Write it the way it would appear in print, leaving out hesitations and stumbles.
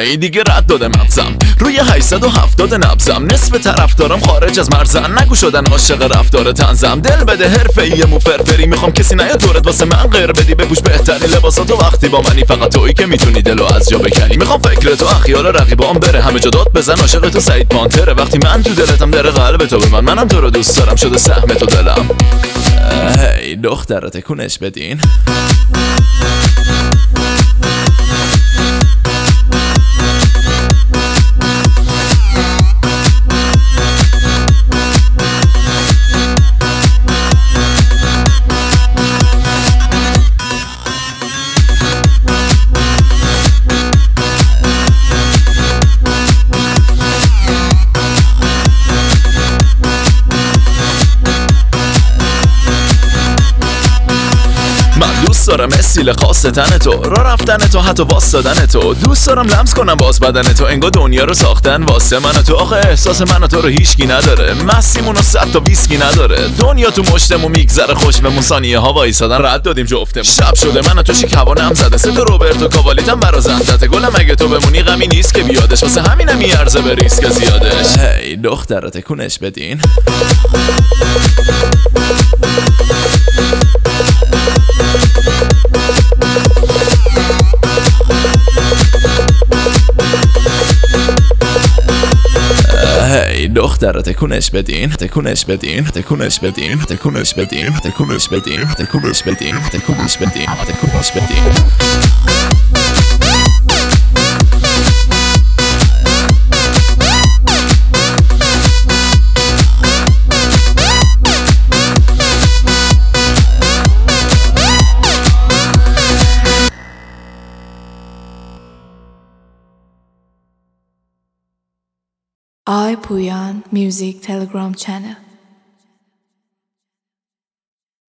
هی دیگه رد داده مغزم روی 870 نبزم، نصف طرفدارم خارج از مرزن، نگو شدن عاشق رفتار طنزم. دل بده حرفه‌ای مو فرفری، میخوام کسی نیاد دورت واسه من غیر بدی، بپوش بهترین لباساتو وقتی با منی، فقط تویی که میتونی دلو از جا بکنی. میخوام فکر تو خیال رقیبام بره، همه جا داد بزن عاشق تو سعید پانتره، وقتی من تو دلتم در قلب تو به منم تو رو دوست دارم، شده سهم تو دلم. هی دختر تکونش بدین. دوست دارم استیل خاص تن تو، راه رفتن تو، حتی واسدادن تو. دوست دارم لمس کنم باز بدن تو، انگار دنیا رو ساختن واسه من و تو. آخه احساس من و تو رو هیچکی نداره، مستیمون و 100 تا ویسکی نداره. دنیا تو مشتمون میگذره خوش بمون، ثانیه ها وایسادن رد دادیم جفتمون. شب شده من و تو شیک هوا نم زده، سه تا روبرتو کاوالیتم برا زندته. گلم اگه تو بمونی غمی نیست که بیادش، واسه همینم میارزه به ریسک زیادش. هی دختر تکونش بدین. هی دختر تکونش بدین، تکونش بدین، تکونش بدین، تکونش بدین، تکونش بدین، تکونش بدین، تکونش بدین، تکونش بدین. I Puyan Music Telegram channel.